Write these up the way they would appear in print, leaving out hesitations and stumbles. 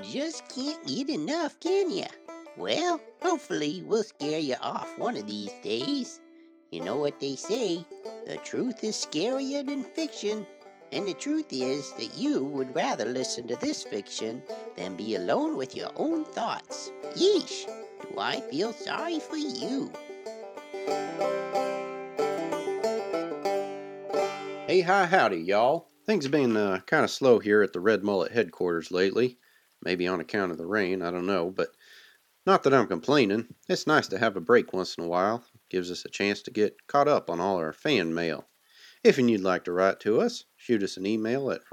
just can't get enough, can ya? Well, hopefully we'll scare you off one of these days. You know what they say, the truth is scarier than fiction. And the truth is that you would rather listen to this fiction than be alone with your own thoughts. Yeesh, do I feel sorry for you. Hey, hi, howdy, y'all. Things have been kind of slow here at the Red Mullet headquarters lately. Maybe on account of the rain, I don't know, but not that I'm complaining. It's nice to have a break once in a while. It gives us a chance to get caught up on all our fan mail. If you'd like to write to us, shoot us an email at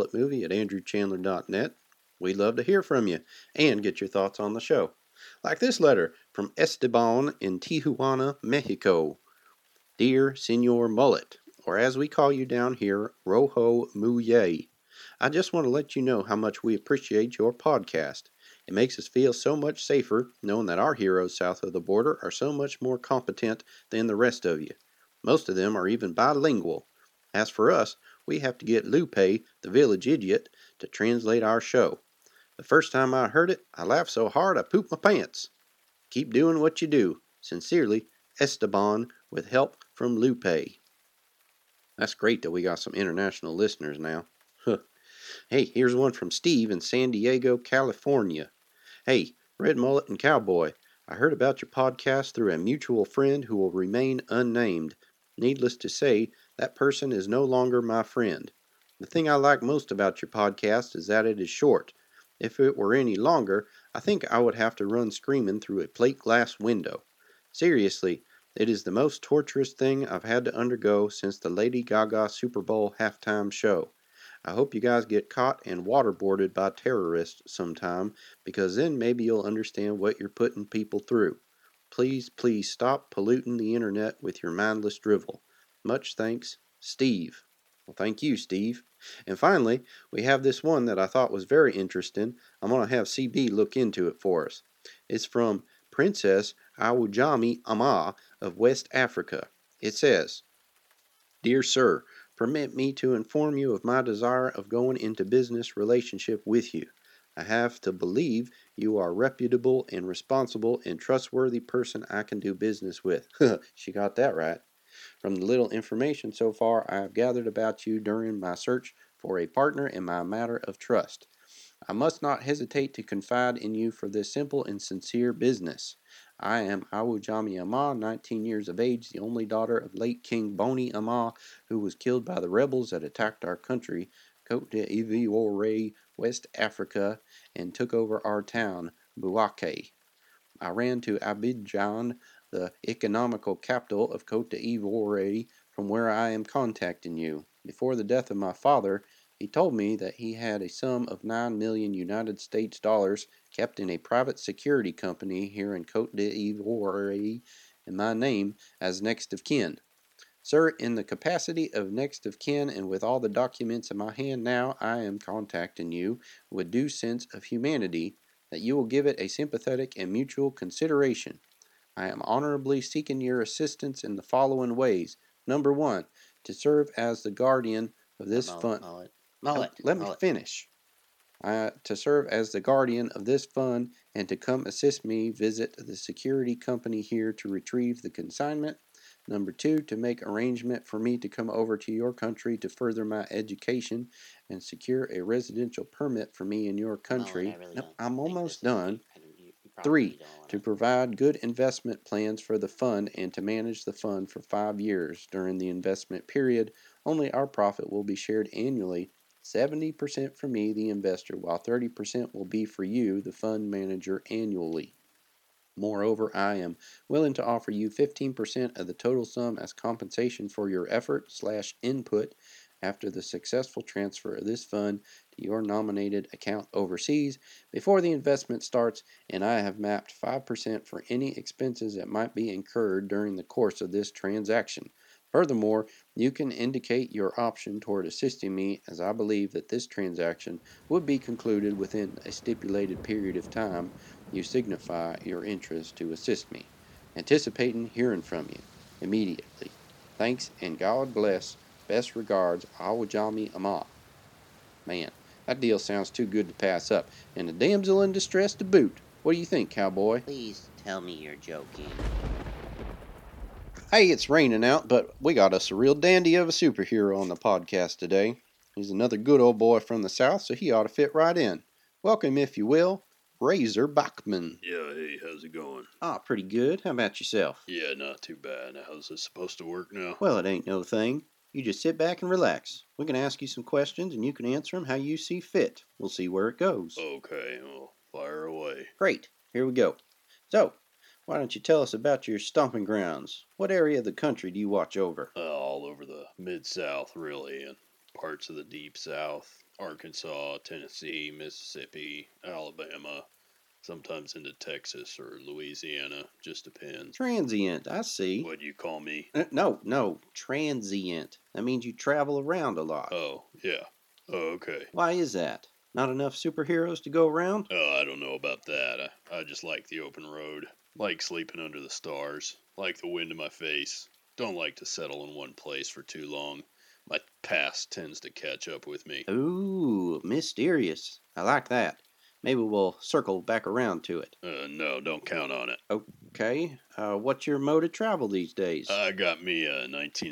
redmulletmovie@andrewchandler.net. We'd love to hear from you and get your thoughts on the show. Like this letter from Esteban in Tijuana, Mexico. Dear Senor Mullet, or as we call you down here, Rojo Muye, I just want to let you know how much we appreciate your podcast. It makes us feel so much safer knowing that our heroes south of the border are so much more competent than the rest of you. Most of them are even bilingual. As for us, we have to get Lupe, the village idiot, to translate our show. The first time I heard it, I laughed so hard I pooped my pants. Keep doing what you do. Sincerely, Esteban, with help from Lupe. That's great that we got some international listeners now. Hey, here's one from Steve in San Diego, California. Hey, Red Mullet and Cowboy, I heard about your podcast through a mutual friend who will remain unnamed. Needless to say, that person is no longer my friend. The thing I like most about your podcast is that it is short. If it were any longer, I think I would have to run screaming through a plate glass window. Seriously, it is the most torturous thing I've had to undergo since the Lady Gaga Super Bowl halftime show. I hope you guys get caught and waterboarded by terrorists sometime, because then maybe you'll understand what you're putting people through. Please, please stop polluting the internet with your mindless drivel. Much thanks, Steve. Well, thank you, Steve. And finally, we have this one that I thought was very interesting. I'm going to have CB look into it for us. It's from Princess Awujami Ama of West Africa. It says, Dear Sir, permit me to inform you of my desire of going into business relationship with you. I have to believe you are a reputable and responsible and trustworthy person I can do business with. She got that right. From the little information so far I have gathered about you during my search for a partner in my matter of trust, I must not hesitate to confide in you for this simple and sincere business. I am Awujami Ama, 19 years of age, the only daughter of late King Boni Ama, who was killed by the rebels that attacked our country, Cote d'Ivoire, West Africa, and took over our town, Bouaké. I ran to Abidjan, the economical capital of Cote d'Ivoire, from where I am contacting you. Before the death of my father, he told me that he had a sum of 9 million United States dollars kept in a private security company here in Cote d'Ivoire in my name as next of kin. Sir, in the capacity of next of kin and with all the documents in my hand now, I am contacting you with due sense of humanity that you will give it a sympathetic and mutual consideration. I am honorably seeking your assistance in the following ways. Number one, to serve as the guardian of this fund. Let me finish. To serve as the guardian of this fund and to come assist me visit the security company here to retrieve the consignment. Number two, to make arrangement for me to come over to your country to further my education and secure a residential permit for me in your country. I'm almost done. Three, to provide good investment plans for the fund and to manage the fund for 5 years. During the investment period, only our profit will be shared annually, 70% for me, the investor, while 30% will be for you, the fund manager, annually. Moreover, I am willing to offer you 15% of the total sum as compensation for your effort/input after the successful transfer of this fund to your nominated account overseas before the investment starts, and I have mapped 5% for any expenses that might be incurred during the course of this transaction. Furthermore, you can indicate your option toward assisting me, as I believe that this transaction would be concluded within a stipulated period of time. You signify your interest to assist me, anticipating hearing from you immediately. Thanks and God bless. Best regards, Awujami Ama. Man, That deal sounds too good to pass up, and a damsel in distress to boot. What do you think, cowboy? Please tell me you're joking. Hey, it's raining out, but we got us a real dandy of a superhero on the podcast today. He's another good old boy from the South, so he ought to fit right in. Welcome, if you will, Razor Bachman. Yeah, hey, how's it going? Pretty good. How about yourself? Yeah, not too bad. How's this supposed to work now? Well, it ain't no thing. You just sit back and relax. We can ask you some questions, and you can answer them how you see fit. We'll see where it goes. Okay, well, fire away. Great. Here we go. So, why don't you tell us about your stomping grounds? What area of the country do you watch over? All over the Mid-South, really, and parts of the Deep South. Arkansas, Tennessee, Mississippi, Alabama, sometimes into Texas or Louisiana. Just depends. Transient, I see. What you call me? No, transient. That means you travel around a lot. Oh, yeah. Oh, okay. Why is that? Not enough superheroes to go around? Oh, I don't know about that. I just like the open road. Like sleeping under the stars. Like the wind in my face. Don't like to settle in one place for too long. My past tends to catch up with me. Ooh, mysterious. I like that. Maybe we'll circle back around to it. No, don't count on it. Okay, what's your mode of travel these days? I got me a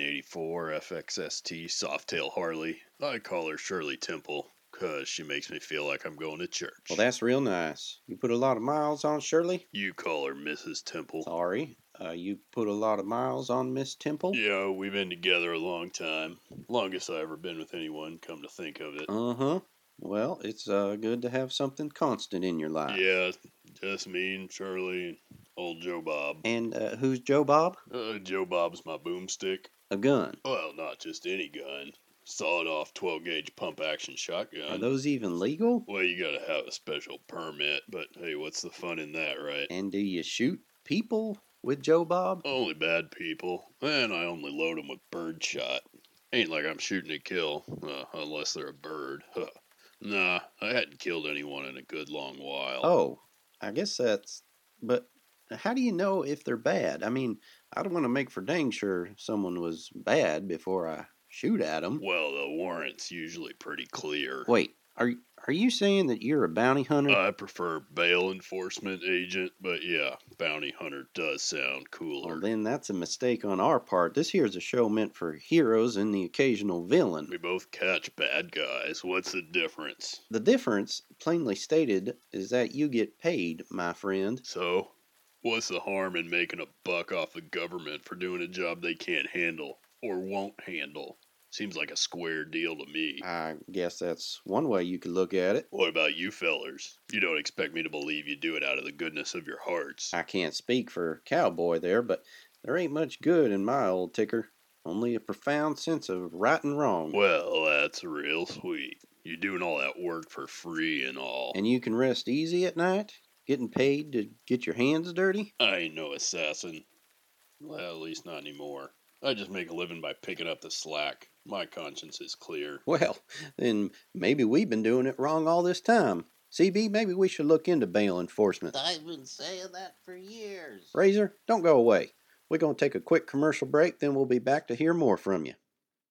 1984 FXST Softail Harley. I call her Shirley Temple, 'cause she makes me feel like I'm going to church. Well, that's real nice. You put a lot of miles on Shirley? You call her Mrs. Temple. Sorry, you put a lot of miles on Miss Temple? Yeah, we've been together a long time. Longest I ever been with anyone, come to think of it. Uh-huh. Well, it's good to have something constant in your life. Yeah, just me and Shirley and old Joe Bob. And who's Joe Bob? Joe Bob's my boomstick. A gun. Well, not just any gun. Sawed-off 12-gauge pump-action shotgun. Are those even legal? Well, you gotta have a special permit, but hey, what's the fun in that, right? And do you shoot people with Joe Bob? Only bad people, and I only load them with bird shot. Ain't like I'm shooting to kill, unless they're a bird. Huh. Nah, I hadn't killed anyone in a good long while. Oh, I guess that's... But how do you know if they're bad? I mean, I don't want to make for dang sure someone was bad before I shoot at them. Well, the warrant's usually pretty clear. Wait, are you saying that you're a bounty hunter? I prefer bail enforcement agent, but yeah, bounty hunter does sound cooler. Well, then that's a mistake on our part. This here's a show meant for heroes and the occasional villain. We both catch bad guys. What's the difference? The difference, plainly stated, is that you get paid, my friend. So, what's the harm in making a buck off the government for doing a job they can't handle or won't handle? Seems like a square deal to me. I guess that's one way you could look at it. What about you fellers? You don't expect me to believe you do it out of the goodness of your hearts. I can't speak for Cowboy there, but there ain't much good in my old ticker. Only a profound sense of right and wrong. Well, that's real sweet. You doing all that work for free and all. And you can rest easy at night? Getting paid to get your hands dirty? I ain't no assassin. Well, at least not anymore. I just make a living by picking up the slack. My conscience is clear. Well, then maybe we've been doing it wrong all this time. CB, maybe we should look into bail enforcement. I've been saying that for years. Razor, don't go away. We're going to take a quick commercial break, then we'll be back to hear more from you.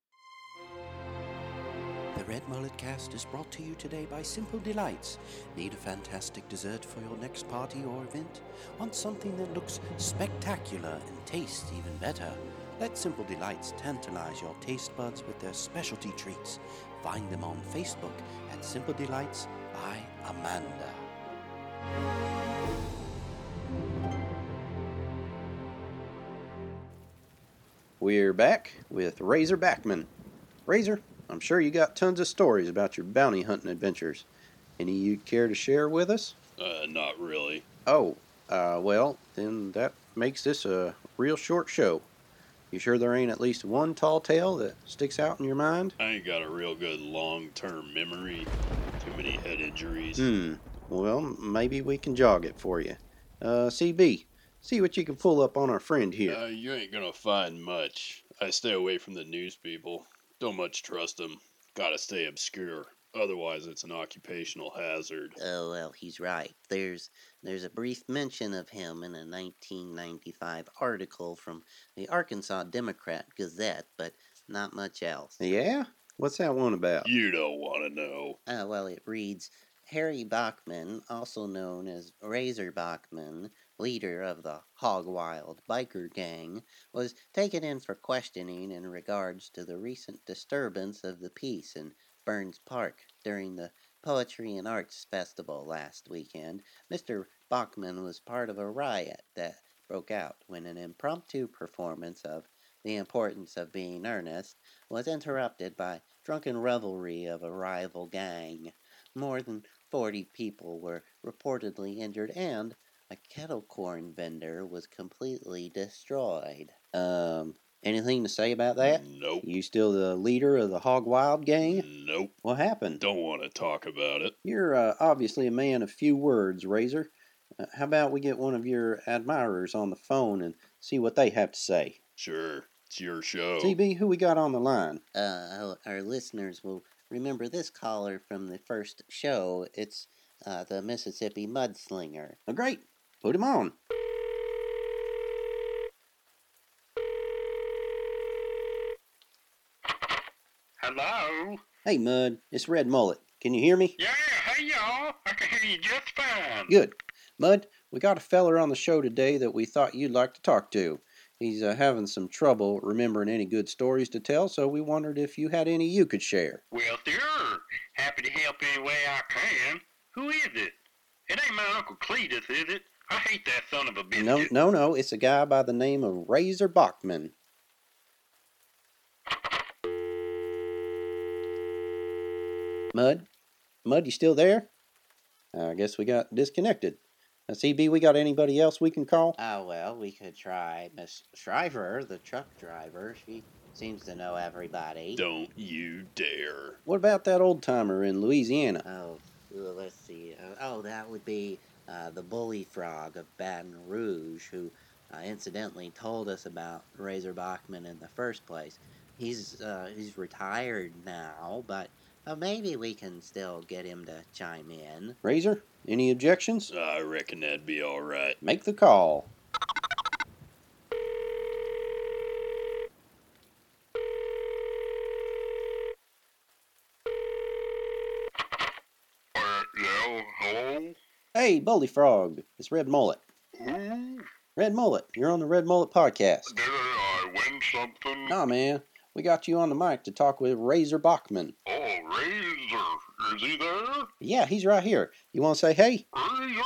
The Red Mullet Cast is brought to you today by Simple Delights. Need a fantastic dessert for your next party or event? Want something that looks spectacular and tastes even better? Let Simple Delights tantalize your taste buds with their specialty treats. Find them on Facebook at Simple Delights by Amanda. We're back with Razor Bachman. Razor, I'm sure you got tons of stories about your bounty hunting adventures. Any you'd care to share with us? Not really. Oh, well, then that makes this a real short show. You sure there ain't at least one tall tale that sticks out in your mind? I ain't got a real good long-term memory. Too many head injuries. Well, maybe we can jog it for you. CB, see what you can pull up on our friend here. You ain't gonna find much. I stay away from the news people. Don't much trust them. Gotta stay obscure. Otherwise, it's an occupational hazard. Oh, well, he's right. There's a brief mention of him in a 1995 article from the Arkansas Democrat Gazette, but not much else. Yeah? What's that one about? You don't want to know. Well, it reads, Harry Bachman, also known as Razor Bachman, leader of the Hog Wild biker gang, was taken in for questioning in regards to the recent disturbance of the peace in Burns Park during the Poetry and Arts Festival last weekend. Mr. Bachman was part of a riot that broke out when an impromptu performance of The Importance of Being Earnest was interrupted by drunken revelry of a rival gang. More than 40 people were reportedly injured, and a kettle corn vendor was completely destroyed. Anything to say about that? Nope. You still the leader of the Hog Wild gang? Nope. What happened? Don't want to talk about it. You're obviously a man of few words, Razor. How about we get one of your admirers on the phone and see what they have to say? Sure. It's your show. CB, who we got on the line? Our listeners will remember this caller from the first show. It's the Mississippi Mudslinger. Oh, great. Put him on. Hello? Hey, Mud. It's Red Mullet. Can you hear me? Yeah, hey y'all. I can hear you just fine. Good. Mud, we got a feller on the show today that we thought you'd like to talk to. He's having some trouble remembering any good stories to tell, so we wondered if you had any you could share. Well, sure. Happy to help any way I can. Who is it? It ain't my Uncle Cletus, is it? I hate that son of a biscuit. No. It's a guy by the name of Razor Bachman. Mud, you still there? I guess we got disconnected. CB, we got anybody else we can call? Well, we could try Miss Shriver, the truck driver. She seems to know everybody. Don't you dare. What about that old timer in Louisiana? Let's see. That would be the Bully Frog of Baton Rouge, who incidentally told us about Razor Bachman in the first place. He's retired now, but maybe we can still get him to chime in. Razor, any objections? I reckon that'd be all right. Make the call. Hello? Hey, Bully Frog, it's Red Mullet. Who? Red Mullet, you're on the Red Mullet podcast. Did I win something? Nah, man, we got you on the mic to talk with Razor Bachman. Oh, Razor. Is he there? Yeah, he's right here. You want to say hey? Razor?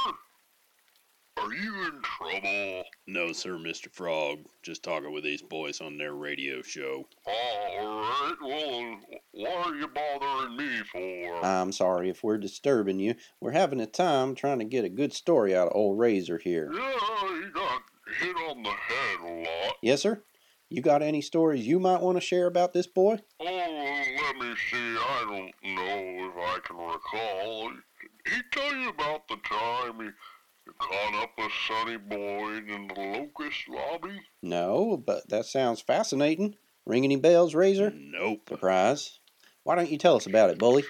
Are you in trouble? No, sir, Mr. Frog. Just talking with these boys on their radio show. Alright, well, what are you bothering me for? I'm sorry if we're disturbing you. We're having a time trying to get a good story out of old Razor here. Yeah, he got hit on the head a lot. Yes, sir? You got any stories you might want to share about this boy? Oh, let me see. I don't know if I can recall. He tell you about the time he caught up with Sonny Boyd in the Locust lobby? No, but that sounds fascinating. Ring any bells, Razor? Nope. Surprise. Why don't you tell us about it, Bully?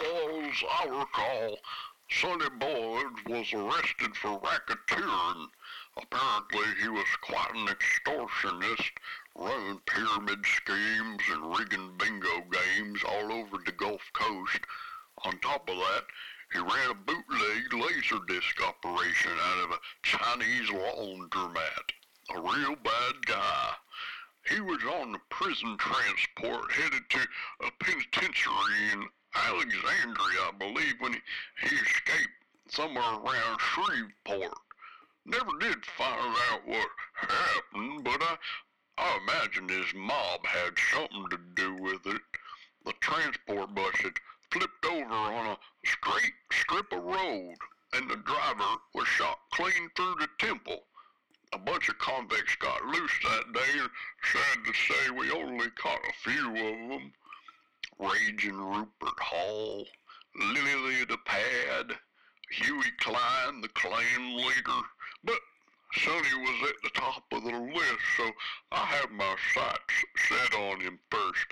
As I recall, Sonny Boyd was arrested for racketeering. Apparently, he was quite an extortionist, running pyramid schemes and rigging bingo games all over the Gulf Coast. On top of that, he ran a bootleg laserdisc operation out of a Chinese laundromat. A real bad guy. He was on the prison transport headed to a penitentiary in Alexandria, I believe, when he escaped somewhere around Shreveport. Never did find out what happened, but I imagine his mob had something to do with it. The transport bus had flipped over on a straight strip of road, and the driver was shot clean through the temple. A bunch of convicts got loose that day, and sad to say we only caught a few of them. Raging Rupert Hall, Lily the Pad, Huey Klein, the Klan leader. But Sonny was at the top of the list, so I have my sights set on him first.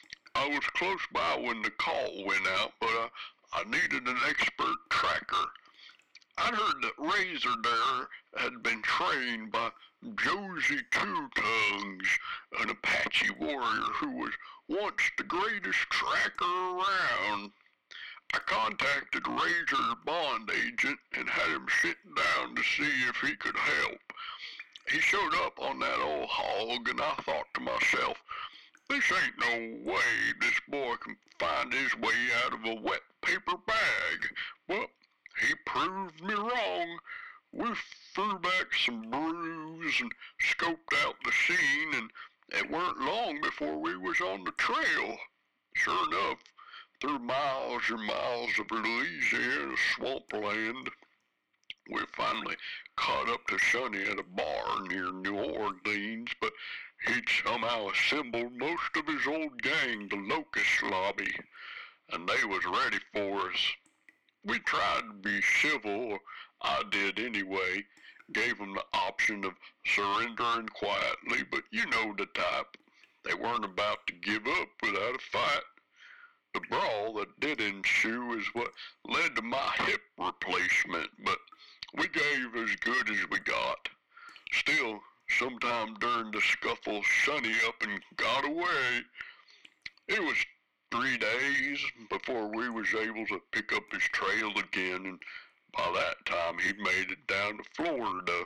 I was close by when the call went out, but I needed an expert tracker. I'd heard that Razor there had been trained by Josie Two Tongues, an Apache warrior who was once the greatest tracker around. I contacted Razor's bond agent and had him sit down to see if he could help. He showed up on that old hog, and I thought to myself, this ain't no way this boy can find his way out of a wet paper bag. Well, he proved me wrong. We threw back some brews and scoped out the scene, and it weren't long before we was on the trail. Sure enough, through miles and miles of Louisiana swampland, we finally caught up to Sonny at a bar near New Orleans, but he'd somehow assembled most of his old gang, the Locust Lobby, and they was ready for us. We tried to be civil, or I did anyway, gave them the option of surrendering quietly, but you know the type. They weren't about to give up without a fight. The brawl that did ensue is what led to my hip replacement, but we gave as good as we got. Still, sometime during the scuffle, Sonny up and got away. It was 3 days before we was able to pick up his trail again, and by that time he'd made it down to Florida.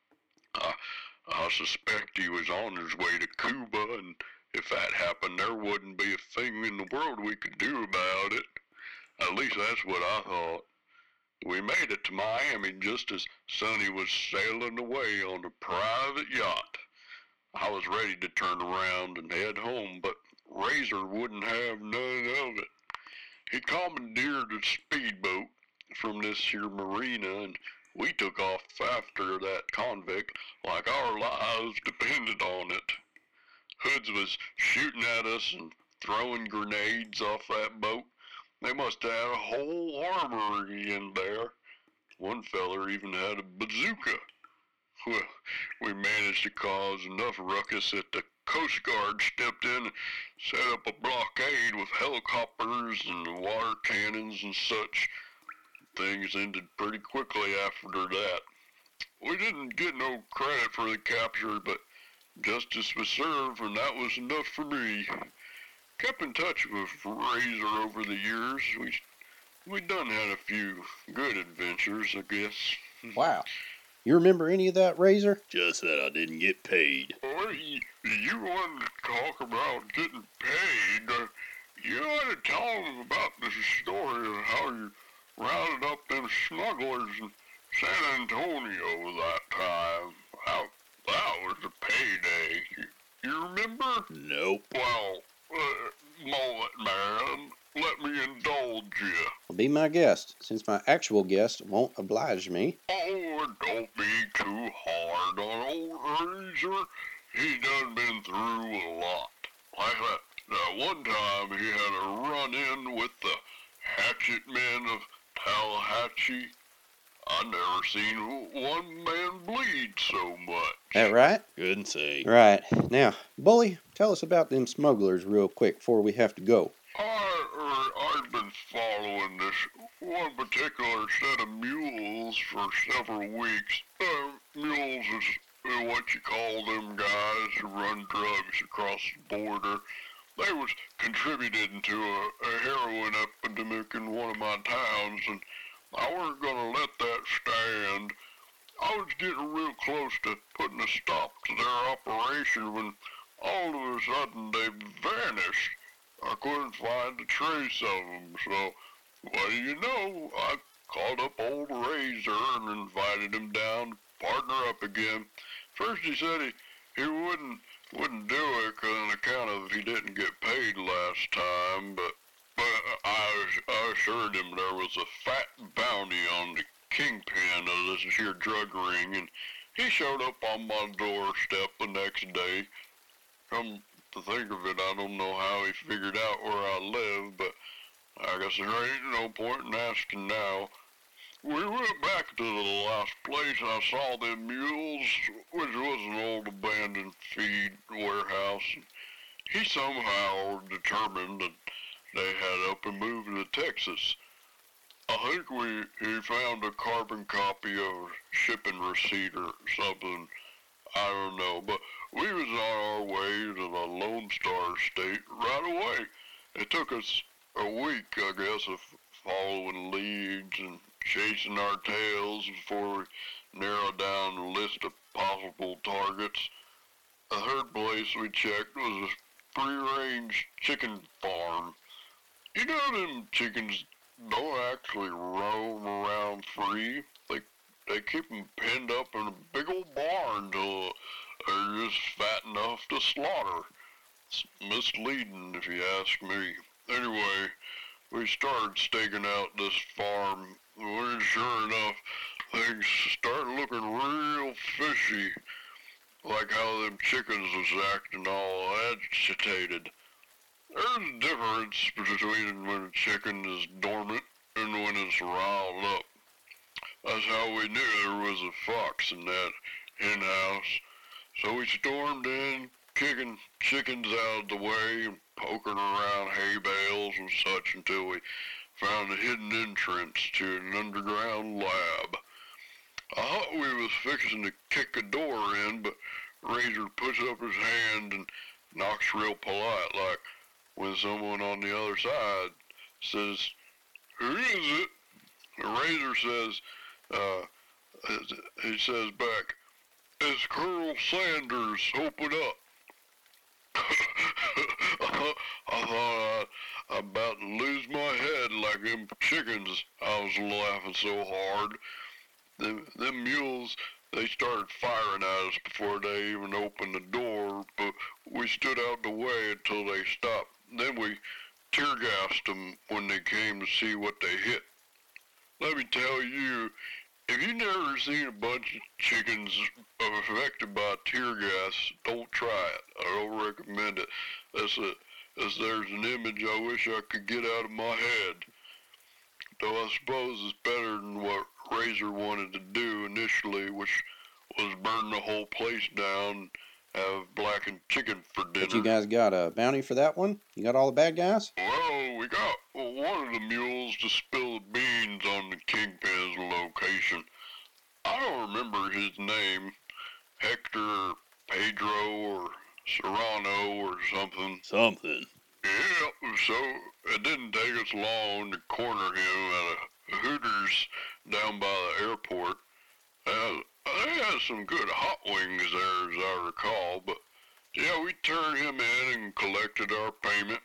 I suspect he was on his way to Cuba, and if that happened, there wouldn't be a thing in the world we could do about it. At least that's what I thought. We made it to Miami just as Sonny was sailing away on a private yacht. I was ready to turn around and head home, but Razor wouldn't have none of it. He commandeered a speedboat from this here marina, and we took off after that convict like our lives depended on it. Hoods was shooting at us and throwing grenades off that boat. They must have had a whole armory in there. One feller even had a bazooka. Well, we managed to cause enough ruckus that the Coast Guard stepped in and set up a blockade with helicopters and water cannons and such. Things ended pretty quickly after that. We didn't get no credit for the capture, but justice was served, and that was enough for me. Kept in touch with Razor over the years. We done had a few good adventures, I guess. Wow. You remember any of that, Razor? Just that I didn't get paid. Well, you wanted to talk about getting paid. You ought to tell them about the story of how you rounded up them smugglers in San Antonio that time. That was the payday. You remember? Nope. Well, Mullet Man, let me indulge you. Well, be my guest, since my actual guest won't oblige me. Oh, don't be too hard on old Razor. He done been through a lot. Like that one time he had a run-in with the hatchet men of Tallahatchie. I never seen one man bleed so much. That right? Couldn't say. Right. Now, Bully, tell us about them smugglers real quick before we have to go. I've been following this one particular set of mules for several weeks. Mules is what you call them guys who run drugs across the border. They was contributing to a heroin epidemic in one of my towns, and I weren't gonna let that stand. I was getting real close to putting a stop to their operation when all of a sudden they vanished. I couldn't find a trace of them, so what do you know? I called up old Razor and invited him down to partner up again. First he said he wouldn't do it on account of he didn't get paid last time, but I assured him there was a fat bounty on the kingpin of this here drug ring, and he showed up on my doorstep the next day. Come to think of it, I don't know how he figured out where I live, but I guess there ain't no point in asking now. We went back to the last place I saw them mules, which was an old abandoned feed warehouse. He somehow determined that they had up and moved to Texas. I think he found a carbon copy of a shipping receipt or something. I don't know, but we was on our way to the Lone Star State right away. It took us a week, I guess, of following leads and chasing our tails before we narrowed down a list of possible targets. The third place we checked was a free-range chicken farm. You know them chickens don't actually roam around free. They keep them pinned up in a big old barn till they're just fat enough to slaughter. It's misleading if you ask me. Anyway, we started staking out this farm. When sure enough, things started looking real fishy. Like how them chickens was acting all agitated. There's a difference between when a chicken is dormant and when it's riled up. That's how we knew there was a fox in that hen house. So we stormed in, kicking chickens out of the way and poking around hay bales and such until we found a hidden entrance to an underground lab. I thought we was fixing to kick a door in, but Razor puts up his hand and knocks real polite, like when someone on the other side says, "Who is it?" And Razor says, he says back, "It's Colonel Sanders, open up." I thought I'd about to lose my head like them chickens. I was laughing so hard. Them mules, they started firing at us before they even opened the door, but we stood out the way until they stopped. Then we tear gassed them when they came to see what they hit. Let me tell you, if you never seen a bunch of chickens affected by tear gas, don't try it. I don't recommend it. As there's an image I wish I could get out of my head. Though I suppose it's better than what Razor wanted to do initially, which was burn the whole place down, have blackened chicken for dinner. But you guys got a bounty for that one? You got all the bad guys? Well, we got one of the mules to spill the beans on the Kingpin's location. I don't remember his name. Hector, Pedro, or Serrano, or something. Something. Yeah, so it didn't take us long to corner him at a Hooters down by the airport. They had some good hot wings there, as I recall, but yeah, we turned him in and collected our payment.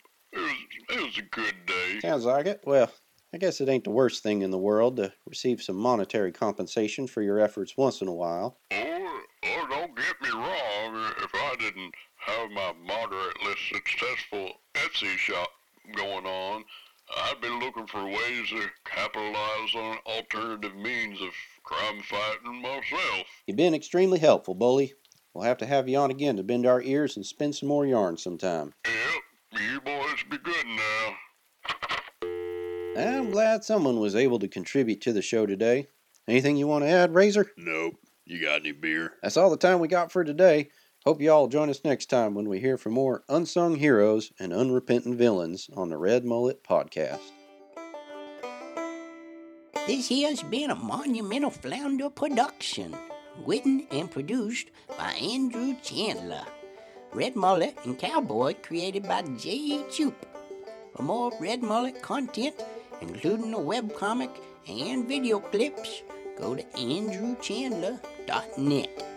It was a good day. Sounds like it. Well, I guess it ain't the worst thing in the world to receive some monetary compensation for your efforts once in a while. Or don't get me wrong, if I didn't have my moderately successful Etsy shop going on, I'd be looking for ways to capitalize on alternative means of crime fighting myself. You've been extremely helpful, Bully. We'll have to have you on again to bend our ears and spin some more yarn sometime. Yep, you boys be good now. I'm glad someone was able to contribute to the show today. Anything you want to add, Razor? Nope. You got any beer? That's all the time we got for today. Hope you all join us next time when we hear from more unsung heroes and unrepentant villains on the Red Mullet Podcast. This here's been a Monumental Flounder production, written and produced by Andrew Chandler. Red Mullet and Cowboy created by J. Choop. For more Red Mullet content, including a webcomic and video clips, go to andrewchandler.net.